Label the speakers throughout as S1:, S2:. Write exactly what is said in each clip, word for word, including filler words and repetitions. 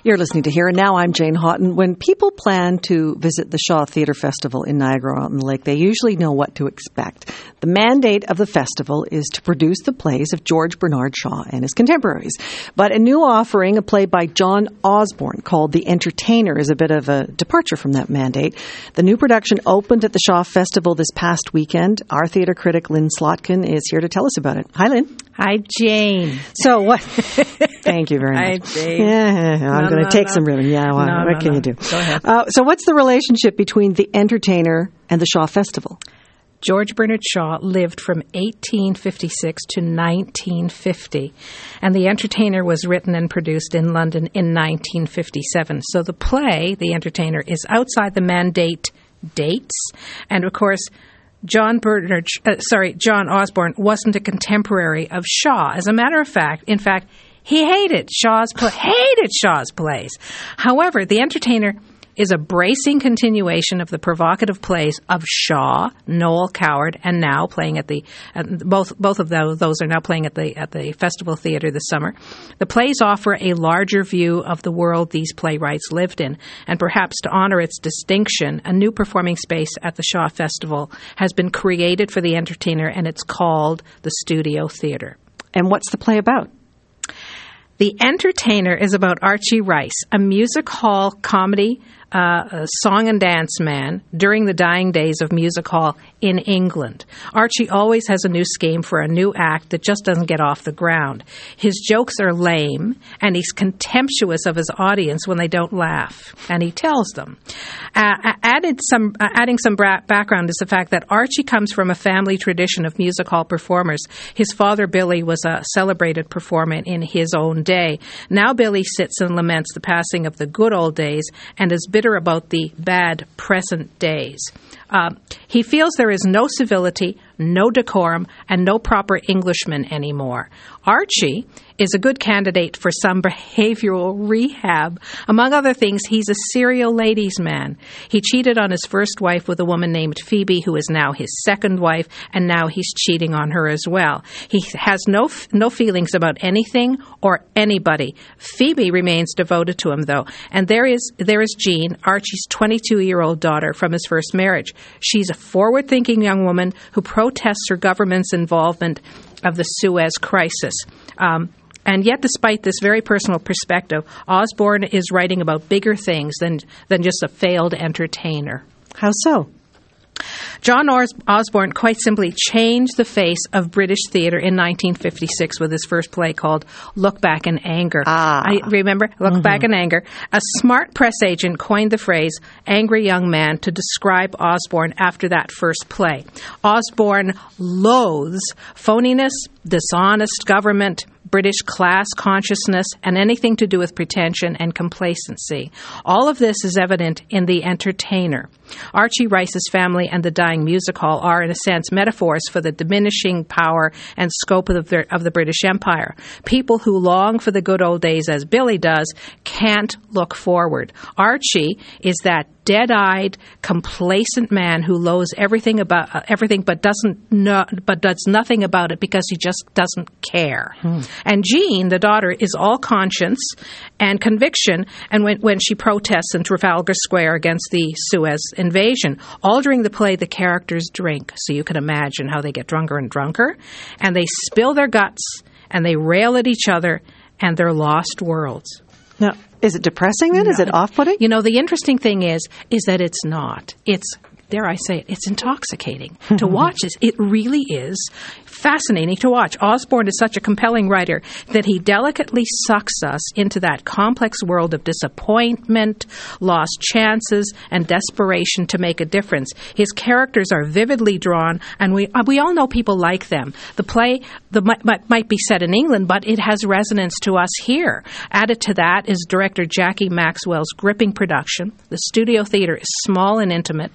S1: You're listening to Here and Now. I'm Jane Houghton. When people plan to visit the Shaw Theatre Festival in Niagara-on-the-Lake, they usually know what to expect. The mandate of the festival is to produce the plays of George Bernard Shaw and his contemporaries. But a new offering, a play by John Osborne called The Entertainer, is a bit of a departure from that mandate. The new production opened at the Shaw Festival this past weekend. Our theatre critic, Lynn Slotkin, is here to tell us about it. Hi, Lynn.
S2: Hi, Jane.
S1: So what? Thank you very much.
S2: Hi, Jane.
S1: Yeah, I'm
S2: no,
S1: going to
S2: no,
S1: take
S2: no.
S1: some ribbon. Yeah, well,
S2: no,
S1: what
S2: no,
S1: can
S2: no.
S1: you do?
S2: Go ahead.
S1: Uh, so what's the relationship between The Entertainer and the Shaw Festival?
S2: George Bernard Shaw lived from eighteen fifty-six to nineteen fifty, and The Entertainer was written and produced in London in nineteen fifty-seven. So the play, The Entertainer, is outside the mandate dates, and of course, John Bernard, uh, sorry, John Osborne wasn't a contemporary of Shaw. As a matter of fact, in fact, he hated Shaw's play, hated Shaw's plays. However, The Entertainer is a bracing continuation of the provocative plays of Shaw, Noel Coward, and now playing at the uh, both both of those those are now playing at the at the Festival Theatre this summer. The plays offer a larger view of the world these playwrights lived in, and perhaps to honor its distinction, a new performing space at the Shaw Festival has been created for The Entertainer, and it's called the Studio Theatre.
S1: And what's the play about?
S2: The Entertainer is about Archie Rice, a music hall comedy uh, a song and dance man during the dying days of music hall in England. Archie always has a new scheme for a new act that just doesn't get off the ground. His jokes are lame, and he's contemptuous of his audience when they don't laugh, and he tells them. Uh, added some, uh, adding some bra- background is the fact that Archie comes from a family tradition of music hall performers. His father, Billy, was a celebrated performer in his own day. Now Billy sits and laments the passing of the good old days and is bitter about the bad present days. Uh, he feels there is no civility, no decorum, and no proper Englishman anymore. Archie is a good candidate for some behavioral rehab. Among other things, he's a serial ladies' man. He cheated on his first wife with a woman named Phoebe, who is now his second wife, and now he's cheating on her as well. He has no no feelings about anything or anybody. Phoebe remains devoted to him, though. And there is there is Jean, Archie's twenty-two-year-old daughter from his first marriage. She's a forward-thinking young woman who protests her government's involvement of the Suez Crisis. Um, and yet, despite this very personal perspective, Osborne is writing about bigger things than, than just a failed entertainer.
S1: How so?
S2: John Os- Osborne quite simply changed the face of British theatre in nineteen fifty-six with his first play called Look Back in Anger.
S1: Ah.
S2: I remember, Look
S1: Mm-hmm.
S2: Back in Anger. A smart press agent coined the phrase angry young man to describe Osborne after that first play. Osborne loathes phoniness, dishonest government, British class consciousness, and anything to do with pretension and complacency. All of this is evident in The Entertainer. Archie Rice's family and the dying music hall are, in a sense, metaphors for the diminishing power and scope of the, of the British Empire. People who long for the good old days, as Billy does, can't look forward. Archie is that dead-eyed, complacent man who loathes everything about uh, everything, but doesn't know, but does nothing about it because he just doesn't care. Hmm. And Jean, the daughter, is all conscience and conviction, and when when she protests in Trafalgar Square against the Suez invasion, all during the play, the characters drink. So you can imagine how they get drunker and drunker, and they spill their guts, and they rail at each other and their lost worlds.
S1: Now, is it depressing then?
S2: No.
S1: Is it off-putting?
S2: You know, the interesting thing is, is that it's not. It's, dare I say it, it's intoxicating to watch this. It really is fascinating to watch. Osborne is such a compelling writer that he delicately sucks us into that complex world of disappointment, lost chances, and desperation to make a difference. His characters are vividly drawn, and we we all know people like them. The play the, might, might be set in England, but it has resonance to us here. Added to that is director Jackie Maxwell's gripping production. The studio theatre is small and intimate. The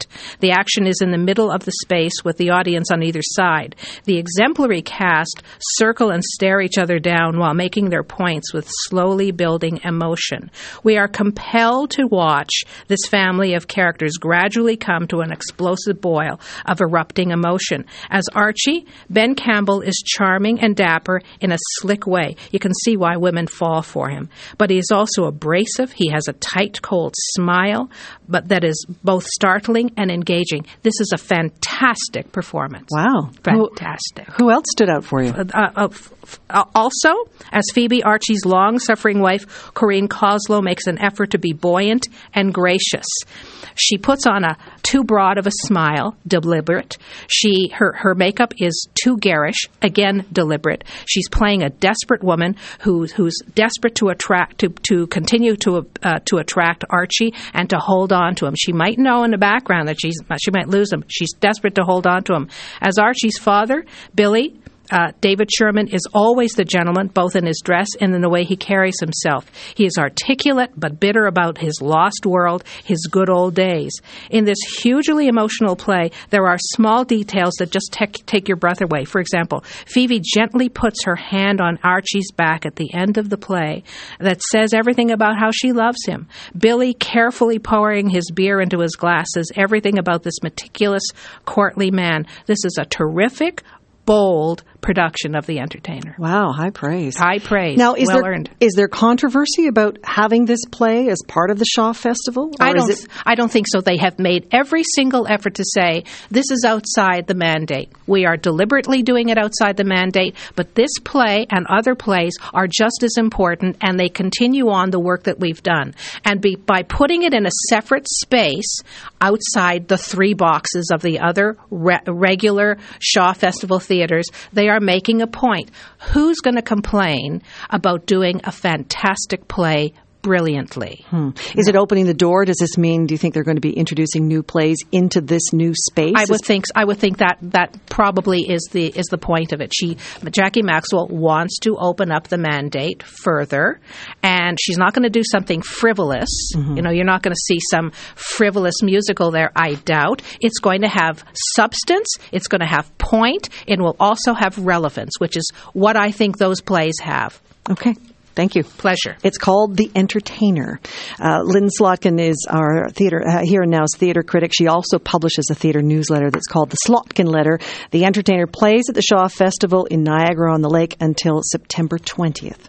S2: The action is in the middle of the space with the audience on either side. The exemplary cast circle and stare each other down while making their points with slowly building emotion. We are compelled to watch this family of characters gradually come to an explosive boil of erupting emotion. As Archie, Ben Campbell is charming and dapper in a slick way. You can see why women fall for him. But he is also abrasive. He has a tight, cold smile, but that is both startling and engaging. This is a fantastic performance.
S1: Wow.
S2: Fantastic.
S1: Who, who else stood out for you?
S2: Uh, uh, uh, also, as Phoebe, Archie's long-suffering wife, Corinne Coslow, makes an effort to be buoyant and gracious. She puts on a too broad of a smile, deliberate. She her her makeup is too garish, again deliberate. She's playing a desperate woman who who's desperate to attract to to continue to uh, to attract Archie and to hold on to him. She might know in the background that she's she might lose him. She's desperate to hold on to him. As Archie's father, Billy, Uh, David Sherman is always the gentleman, both in his dress and in the way he carries himself. He is articulate but bitter about his lost world, his good old days. In this hugely emotional play, there are small details that just te- take your breath away. For example, Phoebe gently puts her hand on Archie's back at the end of the play that says everything about how she loves him. Billy carefully pouring his beer into his glasses, everything about this meticulous, courtly man. This is a terrific, bold production of The Entertainer.
S1: Wow, high praise.
S2: High praise.
S1: Now, is
S2: well
S1: there
S2: earned.
S1: is there controversy about having this play as part of the Shaw Festival?
S2: I don't.
S1: Is it...
S2: I don't think so. They have made every single effort to say this is outside the mandate. We are deliberately doing it outside the mandate, but this play and other plays are just as important, and they continue on the work that we've done. And be, by putting it in a separate space outside the three boxes of the other re- regular Shaw Festival theaters, they are making a point. Who's going to complain about doing a fantastic play brilliantly?
S1: Hmm. Is it opening the door? Does this mean, do you think they're going to be introducing new plays into this new space?
S2: I would think I would think that that probably is the is the point of it. She Jackie Maxwell wants to open up the mandate further, and she's not going to do something frivolous. Mm-hmm. You know, you're not going to see some frivolous musical there, I doubt. It's going to have substance, it's going to have point, it will also have relevance, which is what I think those plays have.
S1: Okay. Thank you.
S2: Pleasure.
S1: It's called The Entertainer. Uh, Lynn Slotkin is our theater uh, Here and Now's theater critic. She also publishes a theater newsletter that's called The Slotkin Letter. The Entertainer plays at the Shaw Festival in Niagara-on-the-Lake until September twentieth.